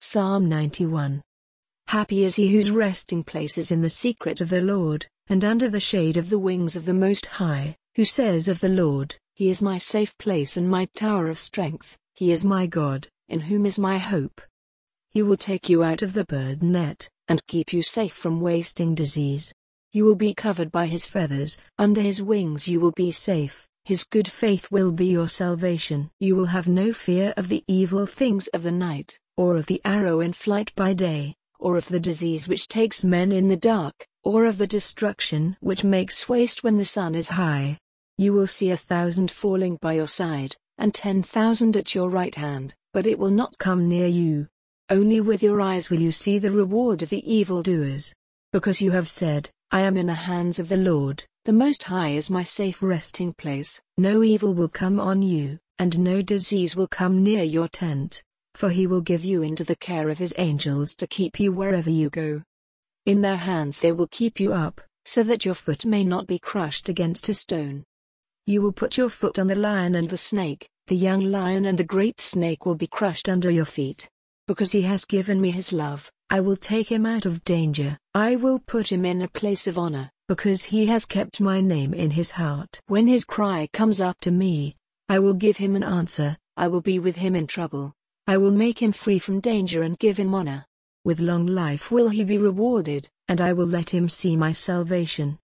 Psalm 91. Happy is he whose resting place is in the secret of the Lord, and under the shade of the wings of the Most High, who says of the Lord, He is my safe place and my tower of strength, He is my God, in whom is my hope. He will take you out of the bird net, and keep you safe from wasting disease. You will be covered by His feathers, under His wings you will be safe. His good faith will be your salvation. You will have no fear of the evil things of the night, or of the arrow in flight by day, or of the disease which takes men in the dark, or of the destruction which makes waste when the sun is high. You will see 1,000 falling by your side, and 10,000 at your right hand, but it will not come near you. Only with your eyes will you see the reward of the evildoers. Because you have said, I am in the hands of the Lord, the Most High is my safe resting place. No evil will come on you, and no disease will come near your tent, for He will give you into the care of His angels to keep you wherever you go. In their hands they will keep you up, so that your foot may not be crushed against a stone. You will put your foot on the lion and the snake, the young lion and the great snake will be crushed under your feet. Because He has given me His love, I will take him out of danger. I will put him in a place of honor, because he has kept my name in his heart. When his cry comes up to me, I will give him an answer. I will be with him in trouble. I will make him free from danger and give him honor. With long life will he be rewarded, and I will let him see my salvation.